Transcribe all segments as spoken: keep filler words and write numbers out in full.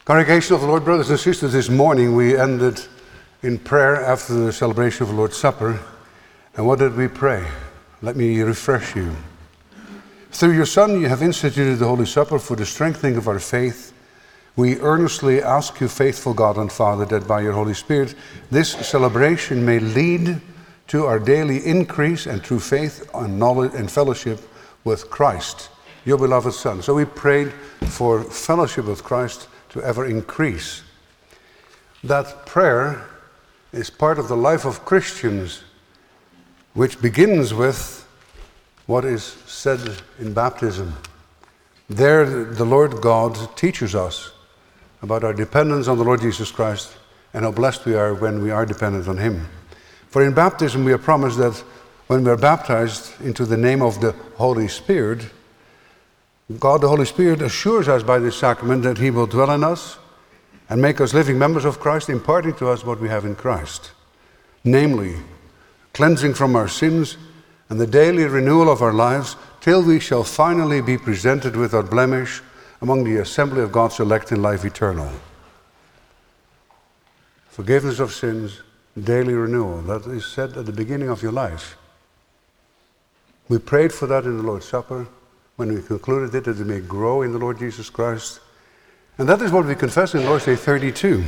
Congregation of the Lord, brothers and sisters, this morning we ended in prayer after the celebration of the Lord's Supper. And what did we pray? Let me refresh you. Through your Son you have instituted the Holy Supper for the strengthening of our faith. We earnestly ask you, faithful God and Father, that by your Holy Spirit this celebration may lead to our daily increase and through faith and knowledge and fellowship with Christ, your beloved Son. So we prayed for fellowship with Christ to ever increase. That prayer is part of the life of Christians, which begins with what is said in baptism. There the Lord God teaches us about our dependence on the Lord Jesus Christ and how blessed we are when we are dependent on Him. For in baptism we are promised that when we are baptized into the name of the Holy Spirit, God the Holy Spirit assures us by this sacrament that He will dwell in us and make us living members of Christ, imparting to us what we have in Christ, namely cleansing from our sins and the daily renewal of our lives till we shall finally be presented without blemish among the assembly of God's elect in life eternal. Forgiveness of sins, daily renewal, that is said at the beginning of your life. We prayed for that in the Lord's Supper. When we concluded it, that we may grow in the Lord Jesus Christ. And that is what we confess in Lord's Day thirty-two.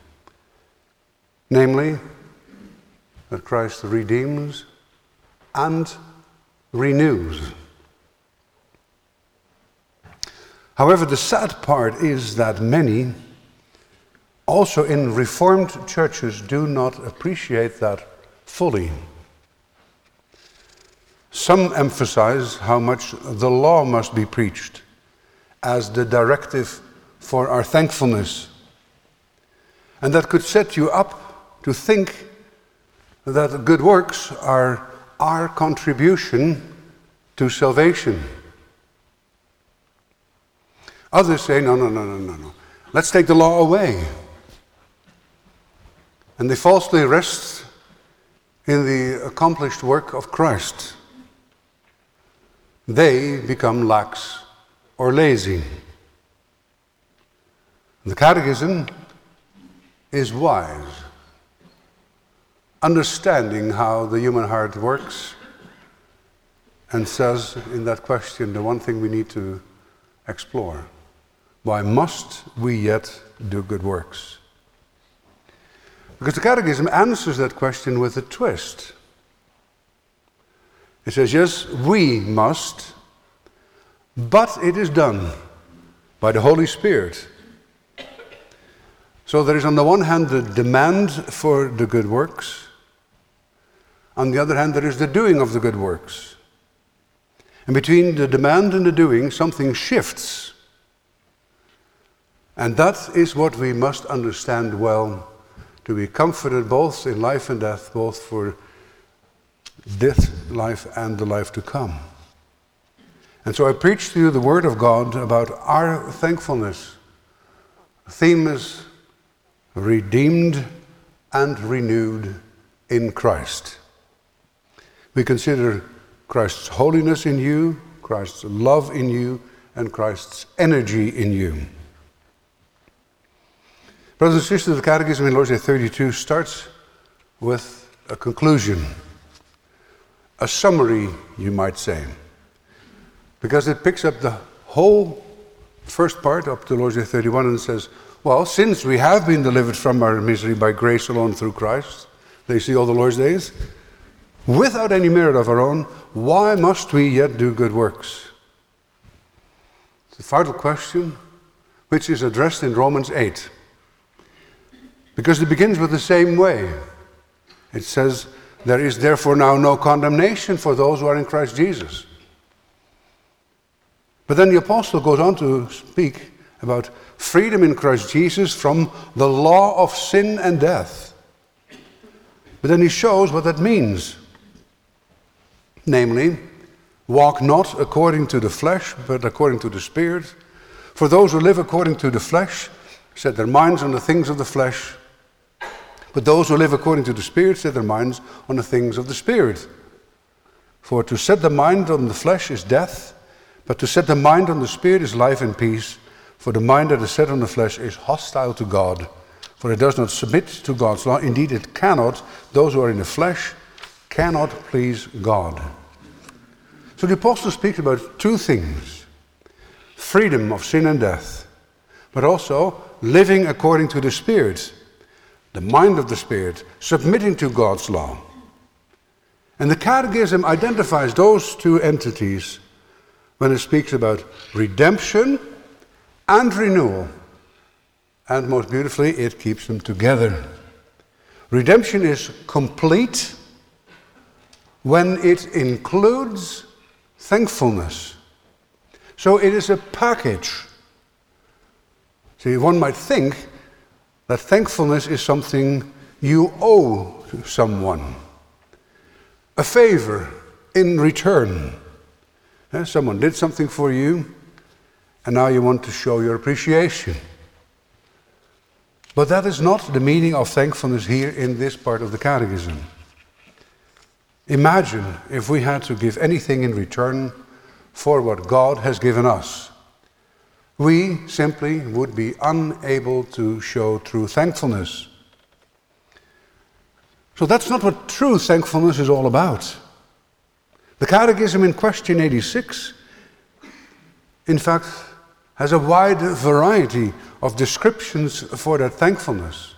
Namely, that Christ redeems and renews. However, the sad part is that many, also in Reformed churches, do not appreciate that fully. Some emphasize how much the law must be preached as the directive for our thankfulness. And that could set you up to think that good works are our contribution to salvation. Others say, no, no, no, no, no, no. Let's take the law away. And they falsely rest in the accomplished work of Christ. They become lax or lazy. The Catechism is wise, understanding how the human heart works, and says in that question the one thing we need to explore: why must we yet do good works? Because the Catechism answers that question with a twist. It says, yes, we must, but it is done by the Holy Spirit. So there is on the one hand the demand for the good works. On the other hand, there is the doing of the good works. And between the demand and the doing, something shifts. And that is what we must understand well, to be comforted both in life and death, both for this life and the life to come. And so I preach to you the Word of God about our thankfulness. The theme is redeemed and renewed in Christ. We consider Christ's holiness in you, Christ's love in you, and Christ's energy in you. Brothers and sisters, the Catechism in Lord's Day thirty-two starts with a conclusion. A summary, you might say, because it picks up the whole first part up to Lord's Day thirty-one and says, well, since we have been delivered from our misery by grace alone through Christ, they see all the Lord's days, without any merit of our own, why must we yet do good works? It's the final question, which is addressed in Romans eight. Because it begins with the same way. It says, there is therefore now no condemnation for those who are in Christ Jesus. But then the apostle goes on to speak about freedom in Christ Jesus from the law of sin and death. But then he shows what that means. Namely, walk not according to the flesh, but according to the Spirit. For those who live according to the flesh set their minds on the things of the flesh. But those who live according to the Spirit set their minds on the things of the Spirit. For to set the mind on the flesh is death, but to set the mind on the Spirit is life and peace. For the mind that is set on the flesh is hostile to God, for it does not submit to God's law. Indeed, it cannot. Those who are in the flesh cannot please God. So the apostle speaks about two things: freedom of sin and death, but also living according to the Spirit, the mind of the Spirit, submitting to God's law. And the Catechism identifies those two entities when it speaks about redemption and renewal. And most beautifully, it keeps them together. Redemption is complete when it includes thankfulness. So it is a package. See, one might think that thankfulness is something you owe to someone, a favor in return. Eh, someone did something for you, and now you want to show your appreciation. But that is not the meaning of thankfulness here in this part of the Catechism. Imagine if we had to give anything in return for what God has given us. We simply would be unable to show true thankfulness. So that's not what true thankfulness is all about. The Catechism in question eighty-six, in fact, has a wide variety of descriptions for that thankfulness.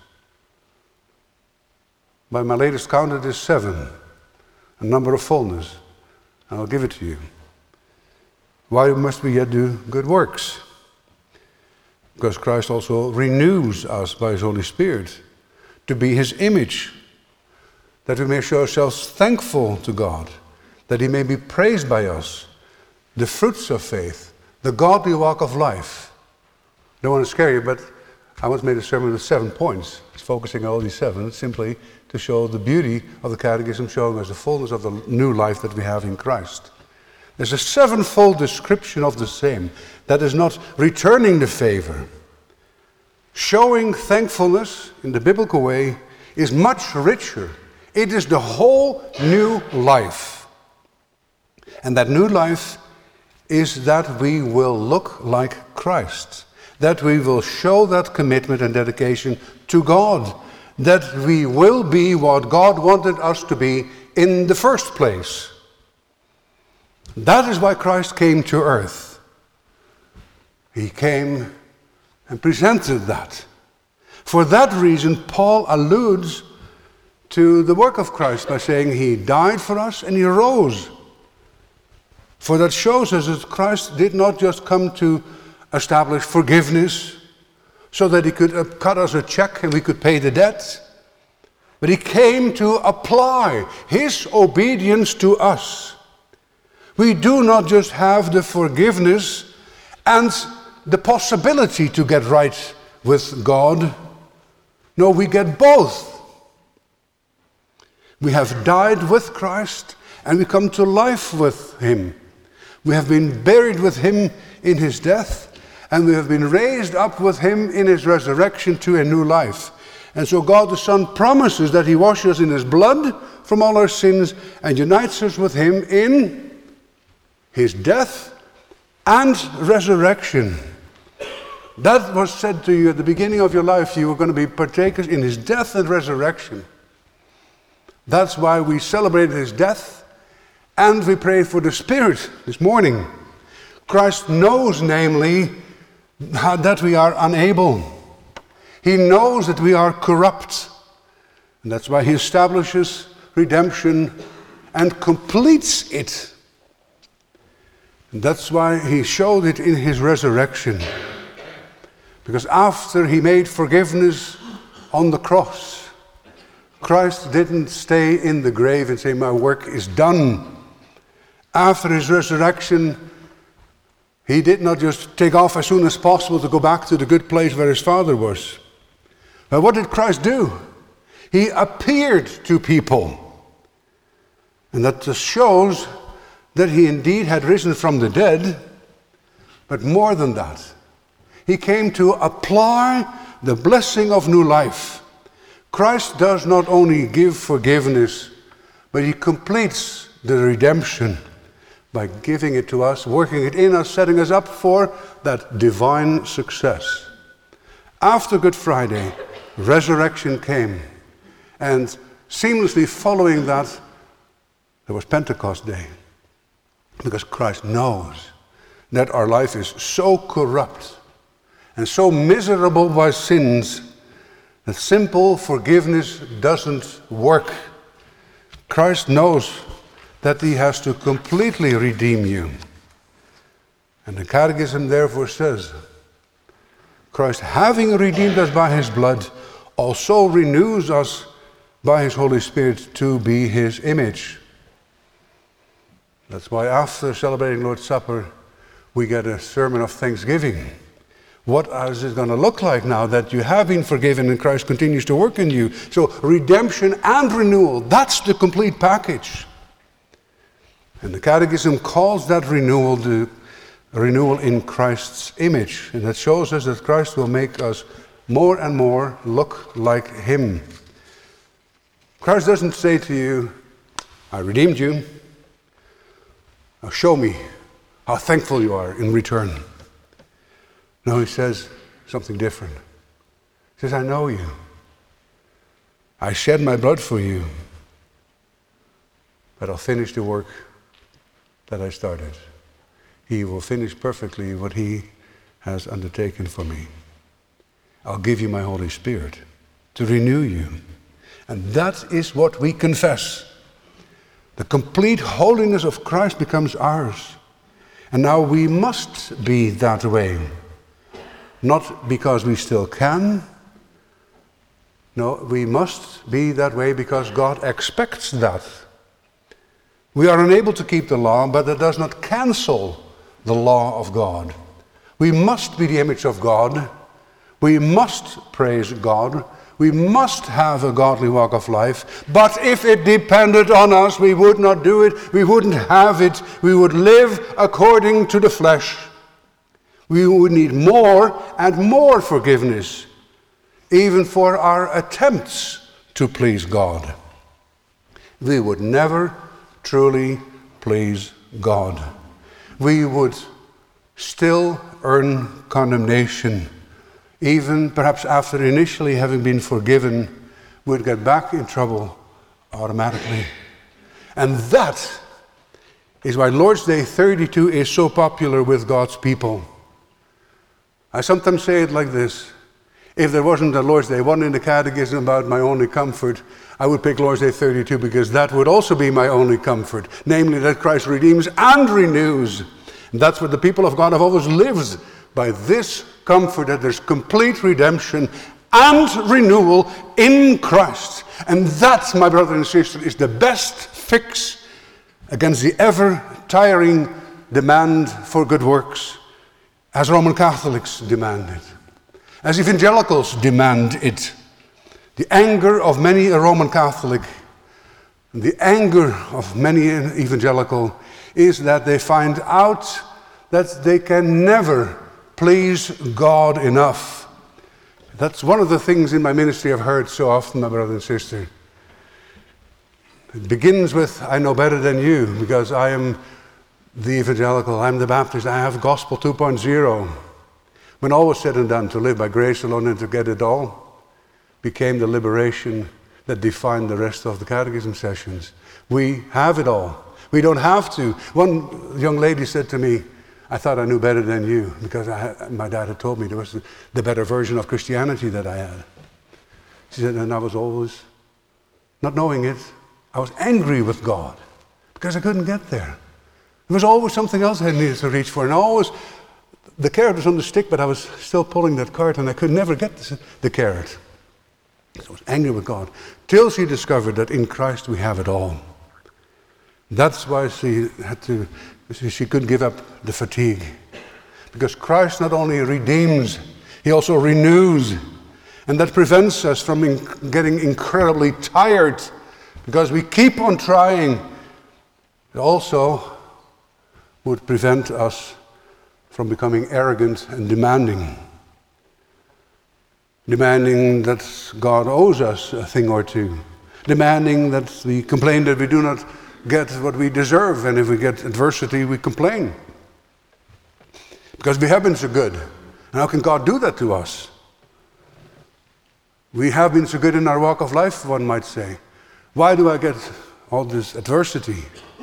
By my latest count, it is seven, a number of fullness. I'll give it to you. Why must we yet do good works? Because Christ also renews us by his Holy Spirit to be his image, that we may show ourselves thankful to God, that he may be praised by us, the fruits of faith, the godly walk of life. I don't want to scare you, but I once made a sermon with seven points. It's focusing on all these seven, simply to show the beauty of the Catechism, showing us the fullness of the new life that we have in Christ. There's a sevenfold description of the same. That is not returning the favor. Showing thankfulness in the biblical way is much richer. It is the whole new life. And that new life is that we will look like Christ. That we will show that commitment and dedication to God. That we will be what God wanted us to be in the first place. That is why Christ came to earth. He came and presented that. For that reason, Paul alludes to the work of Christ by saying he died for us and he rose. For that shows us that Christ did not just come to establish forgiveness so that he could cut us a check and we could pay the debt, but he came to apply his obedience to us. We do not just have the forgiveness and the possibility to get right with God. No, we get both. We have died with Christ and we come to life with him. We have been buried with him in his death and we have been raised up with him in his resurrection to a new life. And so God the Son promises that he washes us in his blood from all our sins and unites us with him in his death and resurrection. That was said to you at the beginning of your life. You were going to be partakers in his death and resurrection. That's why we celebrated his death and we prayed for the Spirit this morning. Christ knows, namely, that we are unable. He knows that we are corrupt. And that's why he establishes redemption and completes it. And that's why he showed it in his resurrection. Because after he made forgiveness on the cross, Christ didn't stay in the grave and say, my work is done. After his resurrection, he did not just take off as soon as possible to go back to the good place where his Father was. But what did Christ do? He appeared to people. And that just shows that he indeed had risen from the dead, but more than that. He came to apply the blessing of new life. Christ does not only give forgiveness, but he completes the redemption by giving it to us, working it in us, setting us up for that divine success. After Good Friday, resurrection came, and seamlessly following that, there was Pentecost Day, because Christ knows that our life is so corrupt and so miserable by sins that simple forgiveness doesn't work. Christ knows that he has to completely redeem you. And the Catechism therefore says, Christ, having redeemed us by his blood, also renews us by his Holy Spirit to be his image. That's why after celebrating Lord's Supper, we get a sermon of thanksgiving. What is it going to look like now that you have been forgiven and Christ continues to work in you? So redemption and renewal, that's the complete package. And the Catechism calls that renewal the renewal in Christ's image. And that shows us that Christ will make us more and more look like him. Christ doesn't say to you, I redeemed you. Now show me how thankful you are in return. No, he says something different. He says, I know you. I shed my blood for you. But I'll finish the work that I started. He will finish perfectly what he has undertaken for me. I'll give you my Holy Spirit to renew you. And that is what we confess. The complete holiness of Christ becomes ours. And now we must be that way. Not because we still can. No, we must be that way because God expects that. We are unable to keep the law, but that does not cancel the law of God. We must be the image of God. We must praise God. We must have a godly walk of life. But if it depended on us, we would not do it. We wouldn't have it. We would live according to the flesh. We would need more and more forgiveness, even for our attempts to please God. We would never truly please God. We would still earn condemnation. Even perhaps after initially having been forgiven, we'd get back in trouble automatically. And that is why Lord's Day thirty-two is so popular with God's people. I sometimes say it like this. If there wasn't a Lord's Day one in the Catechism about my only comfort, I would pick Lord's Day thirty-two because that would also be my only comfort. Namely that Christ redeems and renews. And that's what the people of God have always lived, by this comfort that there's complete redemption and renewal in Christ. And that, my brother and sister, is the best fix against the ever-tiring demand for good works, as Roman Catholics demand it, as evangelicals demand it. The anger of many a Roman Catholic, the anger of many an evangelical, is that they find out that they can never please God enough. That's one of the things in my ministry I've heard so often, my brother and sister. It begins with, I know better than you, because I am the evangelical, I'm the Baptist, I have gospel two point oh. When all was said and done, to live by grace alone and to get it all became the liberation that defined the rest of the catechism sessions. We have it all. We don't have to. One young lady said to me, I thought I knew better than you, because I had, my dad had told me there was the, the better version of Christianity that I had. She said, and I was always, not knowing it, I was angry with God because I couldn't get there. There was always something else I needed to reach for, and always, the carrot was on the stick, but I was still pulling that cart, and I could never get the, the carrot. So I was angry with God, till she discovered that in Christ we have it all. That's why she had to, she couldn't give up the fatigue. Because Christ not only redeems, he also renews. And that prevents us from in, getting incredibly tired, because we keep on trying. It also would prevent us from becoming arrogant and demanding. Demanding that God owes us a thing or two. Demanding that we complain that we do not get what we deserve, and if we get adversity, we complain. Because we have been so good. And how can God do that to us? We have been so good in our walk of life, one might say. Why do I get all this adversity?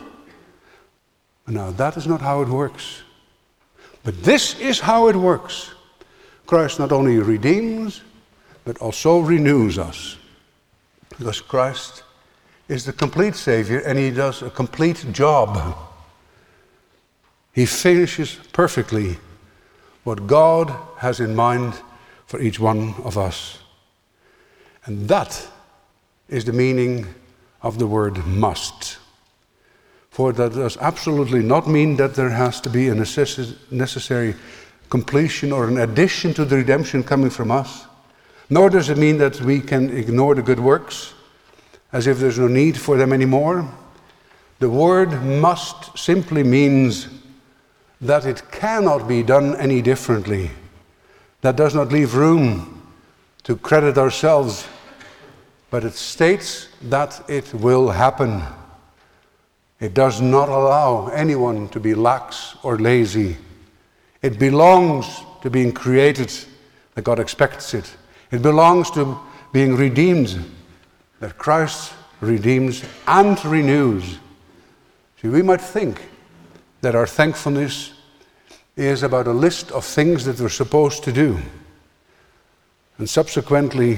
Now, that is not how it works. But this is how it works. Christ not only redeems, but also renews us. Because Christ is the complete Savior, and he does a complete job. He finishes perfectly what God has in mind for each one of us. And that is the meaning of the word must. For that does absolutely not mean that there has to be a necess- necessary completion or an addition to the redemption coming from us. Nor does it mean that we can ignore the good works as if there's no need for them anymore. The word must simply means that it cannot be done any differently. That does not leave room to credit ourselves, but it states that it will happen. It does not allow anyone to be lax or lazy. It belongs to being created that God expects it. It belongs to being redeemed, that Christ redeems and renews. See, we might think that our thankfulness is about a list of things that we're supposed to do. And subsequently,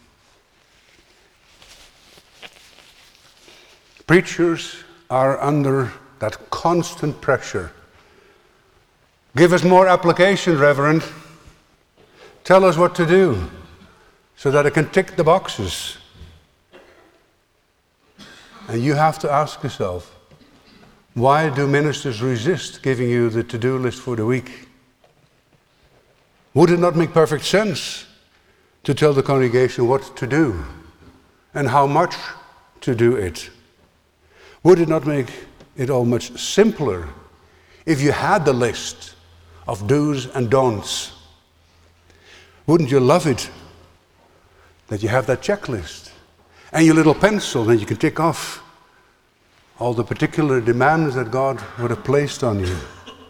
preachers are under that constant pressure. Give us more application, Reverend. Tell us what to do so that I can tick the boxes. And you have to ask yourself, why do ministers resist giving you the to-do list for the week? Would it not make perfect sense to tell the congregation what to do and how much to do it? Would it not make it all much simpler if you had the list of do's and don'ts? Wouldn't you love it that you have that checklist and your little pencil and you can tick off all the particular demands that God would have placed on you?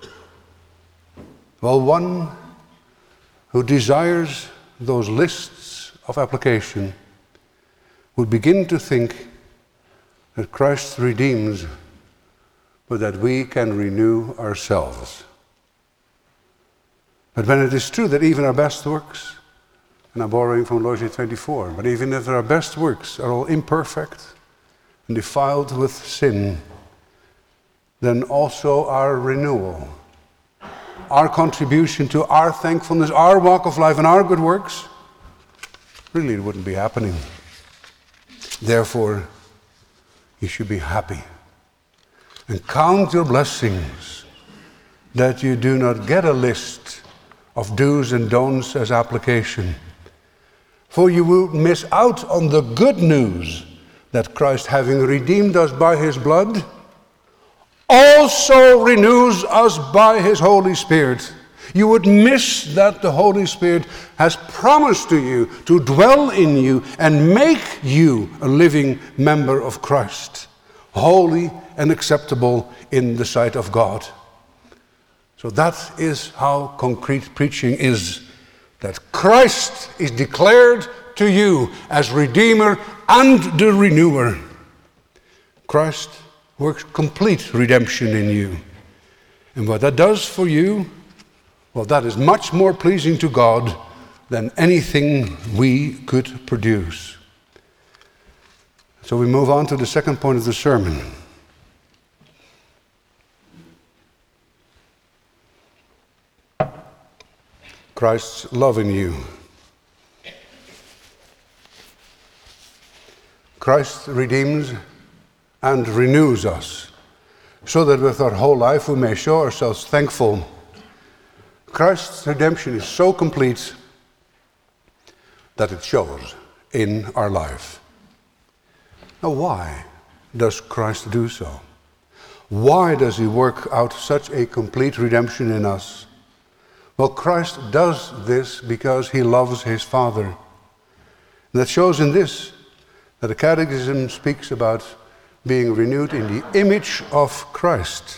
Well, one who desires those lists of application would begin to think that Christ redeems, but that we can renew ourselves. But when it is true that even our best works, and I'm borrowing from Logic twenty-four, but even if our best works are all imperfect and defiled with sin, then also our renewal, our contribution to our thankfulness, our walk of life, and our good works, really it wouldn't be happening. Therefore, you should be happy and count your blessings that you do not get a list of do's and don'ts as application. For you will miss out on the good news that Christ, having redeemed us by his blood, also renews us by his Holy Spirit. You would miss that the Holy Spirit has promised to you to dwell in you and make you a living member of Christ, holy and acceptable in the sight of God. So that is how concrete preaching is, that Christ is declared to you as Redeemer and the Renewer. Christ works complete redemption in you. And what that does for you, well, that is much more pleasing to God than anything we could produce. So we move on to the second point of the sermon. Christ's love in you. Christ redeems and renews us, so that with our whole life we may show ourselves thankful. Christ's redemption is so complete that it shows in our life. Now, why does Christ do so? Why does he work out such a complete redemption in us? Well, Christ does this because he loves his Father. And that shows in this, that the Catechism speaks about being renewed in the image of Christ.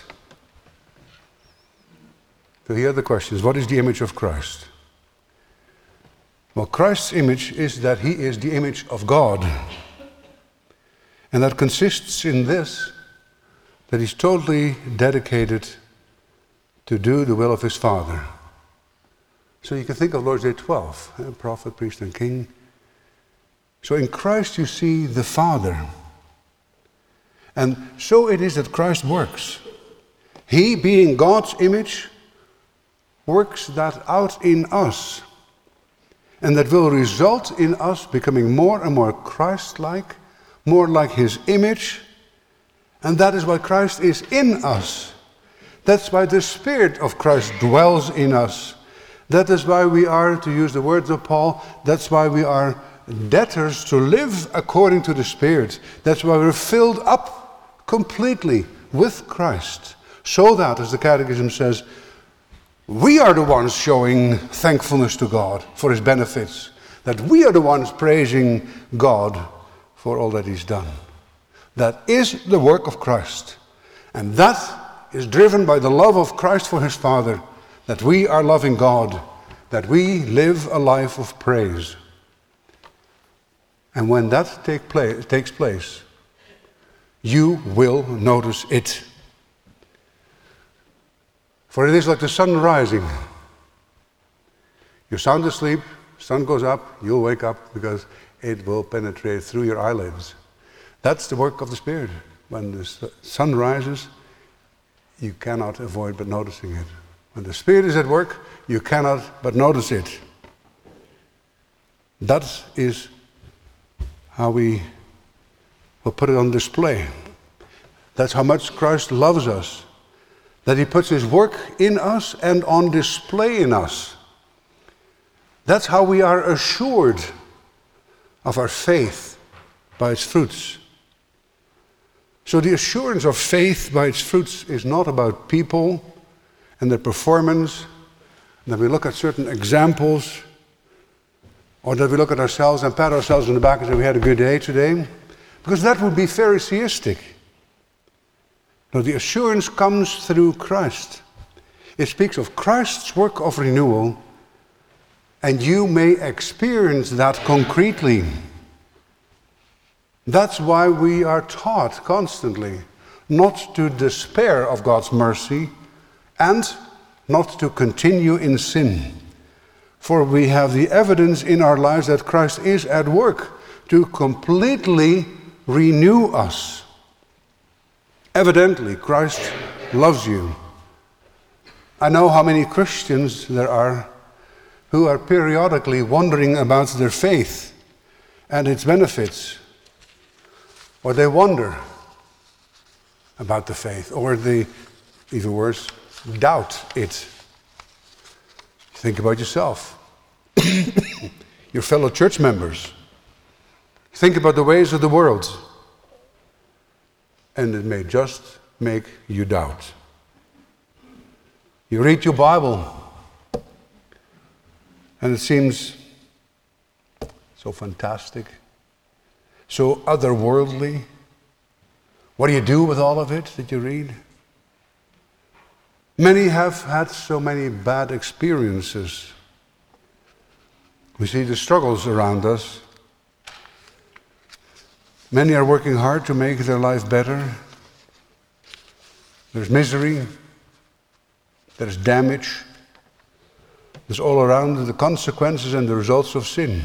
So here are the questions. What is the image of Christ? Well, Christ's image is that he is the image of God. And that consists in this, that he's totally dedicated to do the will of his Father. So you can think of Lord's Day twelve, eh? Prophet, priest, and king. So in Christ you see the Father. And so it is that Christ works. He, being God's image, works that out in us. And that will result in us becoming more and more Christ-like, more like his image. And that is why Christ is in us. That's why the Spirit of Christ dwells in us. That is why we are, to use the words of Paul, that's why we are debtors to live according to the Spirit. That's why we're filled up completely with Christ. So that, as the Catechism says, we are the ones showing thankfulness to God for his benefits. That we are the ones praising God for all that he's done. That is the work of Christ. And that is driven by the love of Christ for his Father. That we are loving God. That we live a life of praise. And when that take place, takes place, you will notice it. For it is like the sun rising. You're sound asleep, sun goes up, you'll wake up because it will penetrate through your eyelids. That's the work of the Spirit. When the sun rises, you cannot avoid but noticing it. When the Spirit is at work, you cannot but notice it. That is how we will put it on display. That's how much Christ loves us. That he puts his work in us and on display in us. That's how we are assured of our faith by its fruits. So the assurance of faith by its fruits is not about people and their performance, and that we look at certain examples, or that we look at ourselves and pat ourselves on the back and say we had a good day today, because that would be Phariseistic. No, the assurance comes through Christ. It speaks of Christ's work of renewal, and you may experience that concretely. That's why we are taught constantly not to despair of God's mercy and not to continue in sin. For we have the evidence in our lives that Christ is at work to completely renew us. Evidently, Christ loves you. I know how many Christians there are who are periodically wondering about their faith and its benefits. Or they wonder about the faith, or they, even worse, doubt it. Think about yourself, your fellow church members. Think about the ways of the world. And it may just make you doubt. You read your Bible, and it seems so fantastic, so otherworldly. What do you do with all of it that you read? Many have had so many bad experiences. We see the struggles around us. Many are working hard to make their life better. There's misery. There's damage. There's all around the consequences and the results of sin.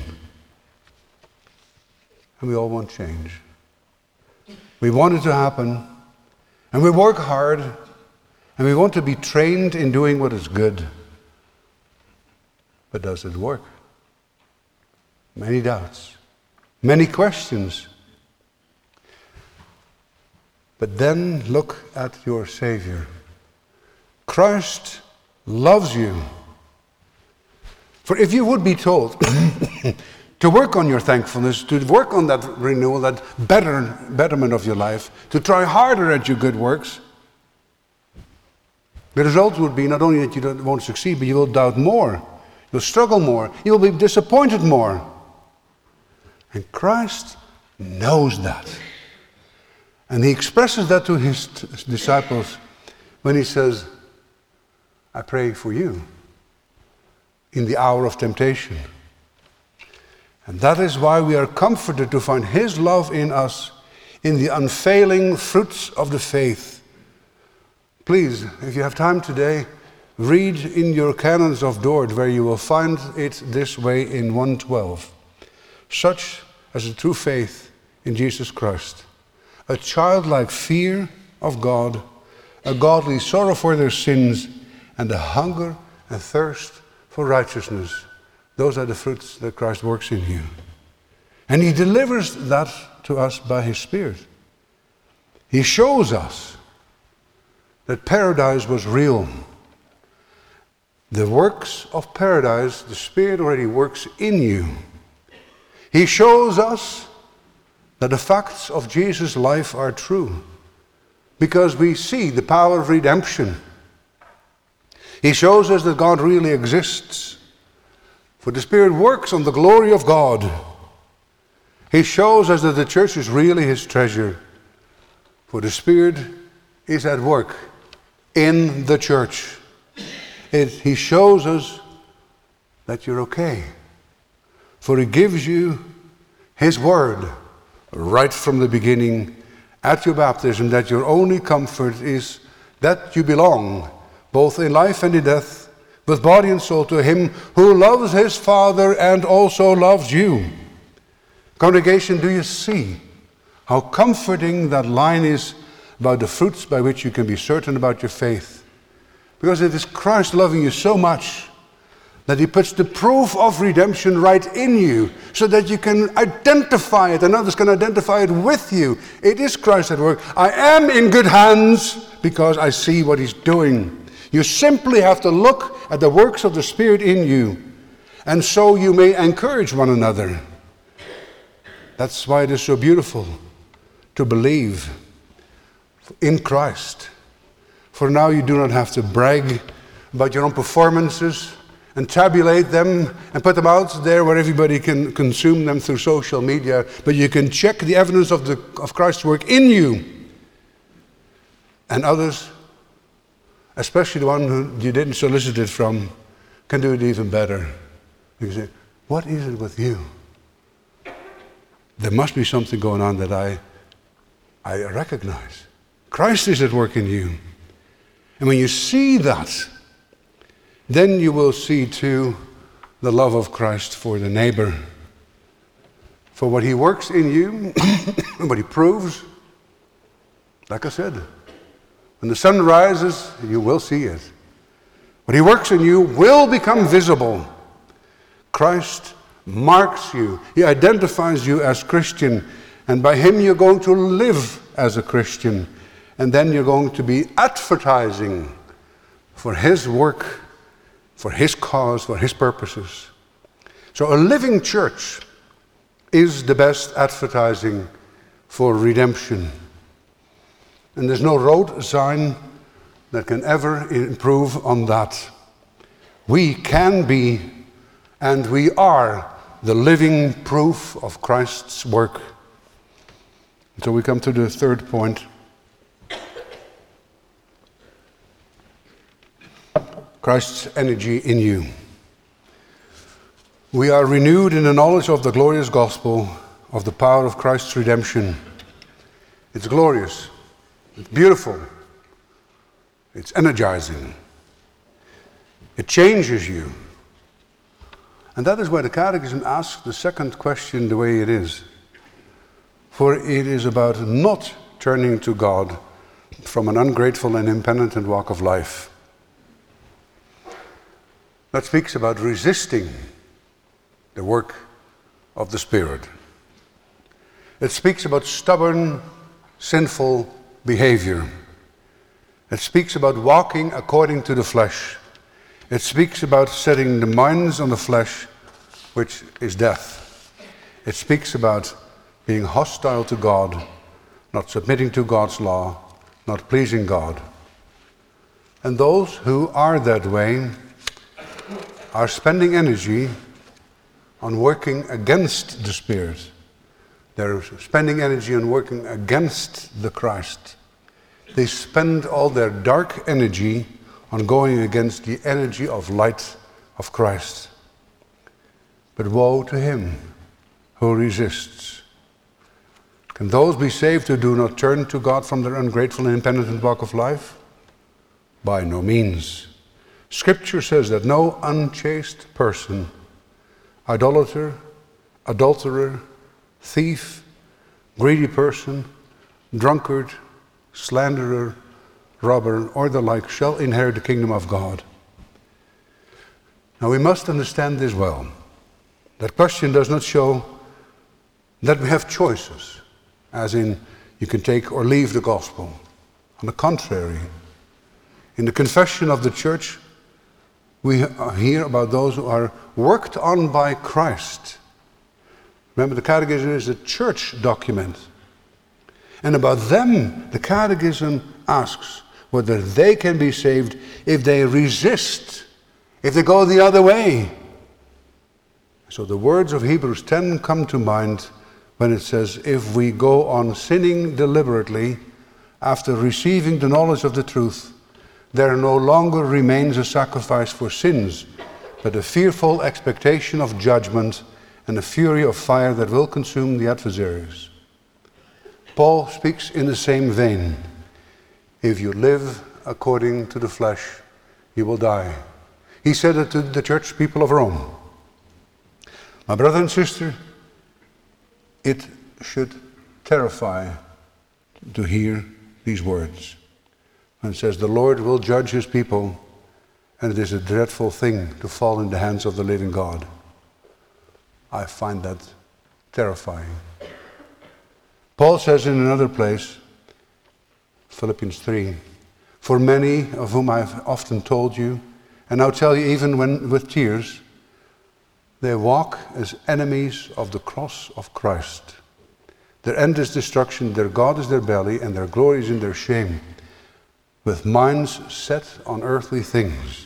And we all want change. We want it to happen. And we work hard. And we want to be trained in doing what is good. But does it work? Many doubts. Many questions. But then look at your Savior. Christ loves you. For if you would be told to work on your thankfulness, to work on that renewal, that better, betterment of your life, to try harder at your good works, the result would be not only that you don't, won't succeed, but you will doubt more. You'll struggle more. You will be disappointed more. And Christ knows that. And he expresses that to his t- disciples when he says, I pray for you in the hour of temptation. And that is why we are comforted to find his love in us in the unfailing fruits of the faith. Please, if you have time today, read in your canons of Dort, where you will find it this way in one twelve. Such as a true faith in Jesus Christ, a childlike fear of God, a godly sorrow for their sins, and a hunger and thirst for righteousness. Those are the fruits that Christ works in you. And he delivers that to us by his Spirit. He shows us that paradise was real. The works of paradise, the Spirit already works in you. He shows us that the facts of Jesus' life are true, because we see the power of redemption. He shows us that God really exists, for the Spirit works on the glory of God. He shows us that the church is really his treasure, for the Spirit is at work in the church. It, he shows us that you're okay, for he gives you his word right from the beginning at your baptism, that your only comfort is that you belong, both in life and in death, with body and soul, to him who loves his Father and also loves you. Congregation, do you see how comforting that line is about the fruits by which you can be certain about your faith? Because it is Christ loving you so much that he puts the proof of redemption right in you, so that you can identify it and others can identify it with you. It is Christ at work. I am in good hands because I see what he's doing. You simply have to look at the works of the Spirit in you, and so you may encourage one another. That's why it is so beautiful to believe in Christ. For now you do not have to brag about your own performances and tabulate them and put them out there where everybody can consume them through social media, but you can check the evidence of the of Christ's work in you. And others, especially the one who you didn't solicit it from, can do it even better. You can say, what is it with you? There must be something going on that I, I recognize. Christ is at work in you. And when you see that, then you will see too the love of Christ for the neighbor. For what he works in you, and what he proves, like I said, when the sun rises, you will see it. What he works in you will become visible. Christ marks you. He identifies you as Christian. And by him you're going to live as a Christian. And then you're going to be advertising for his work, for his cause, for his purposes. So a living church is the best advertising for redemption. And there's no road sign that can ever improve on that. We can be, and we are, the living proof of Christ's work. So we come to the third point. Christ's energy in you. We are renewed in the knowledge of the glorious gospel of the power of Christ's redemption. It's glorious. It's beautiful. It's energizing. It changes you. And that is why the Catechism asks the second question the way it is. For it is about not turning to God from an ungrateful and impenitent walk of life. That speaks about resisting the work of the Spirit. It speaks about stubborn, sinful behavior. It speaks about walking according to the flesh. It speaks about setting the minds on the flesh, which is death. It speaks about being hostile to God, not submitting to God's law, not pleasing God. And those who are that way are spending energy on working against the Spirit. They're spending energy on working against the Christ. They spend all their dark energy on going against the energy of light of Christ. But woe to him who resists. Can those be saved who do not turn to God from their ungrateful and impenitent walk of life? By no means. Scripture says that no unchaste person, idolater, adulterer, thief, greedy person, drunkard, slanderer, robber, or the like shall inherit the kingdom of God. Now we must understand this well. That question does not show that we have choices, as in you can take or leave the gospel. On the contrary, in the confession of the church, we hear about those who are worked on by Christ. Remember, the Catechism is a church document. And about them, the Catechism asks whether they can be saved if they resist, if they go the other way. So the words of Hebrews ten come to mind when it says, if we go on sinning deliberately after receiving the knowledge of the truth, there no longer remains a sacrifice for sins, but a fearful expectation of judgment and a fury of fire that will consume the adversaries. Paul speaks in the same vein. If you live according to the flesh, you will die. He said it to the church people of Rome. My brother and sister, it should terrify to hear these words. And it says, the Lord will judge his people, and it is a dreadful thing to fall in the hands of the living God. I find that terrifying. Paul says in another place, Philippians three, for many of whom I have often told you, and now tell you even when with tears, they walk as enemies of the cross of Christ. Their end is destruction, their God is their belly, and their glory is in their shame, with minds set on earthly things.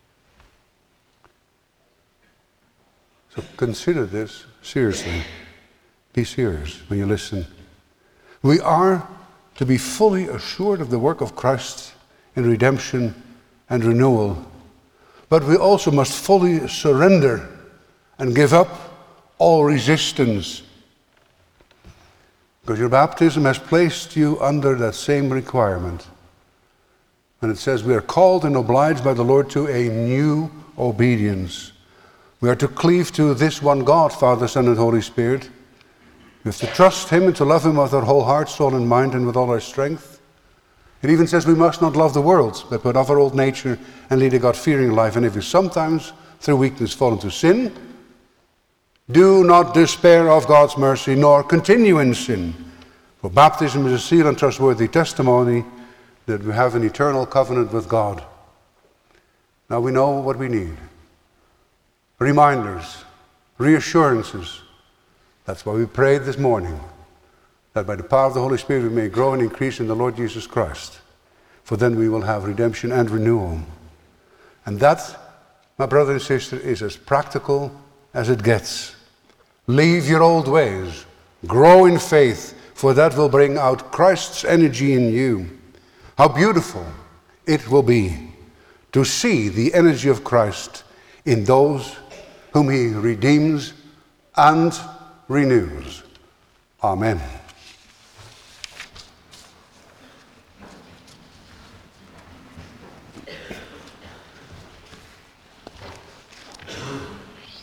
So consider this seriously. Be serious when you listen. We are to be fully assured of the work of Christ in redemption and renewal, but we also must fully surrender and give up all resistance, because your baptism has placed you under that same requirement. And it says we are called and obliged by the Lord to a new obedience. We are to cleave to this one God, Father, Son, and Holy Spirit. We have to trust him and to love him with our whole heart, soul, and mind, and with all our strength. It even says we must not love the world, but put off our old nature and lead a God-fearing life. And if we sometimes, through weakness, fall into sin, do not despair of God's mercy, nor continue in sin. For baptism is a seal and trustworthy testimony that we have an eternal covenant with God. Now we know what we need. Reminders, reassurances. That's why we prayed this morning, that by the power of the Holy Spirit we may grow and increase in the Lord Jesus Christ. For then we will have redemption and renewal. And that, my brother and sister, is as practical as it gets. Leave your old ways. Grow in faith, for that will bring out Christ's energy in you. How beautiful it will be to see the energy of Christ in those whom he redeems and renews. Amen.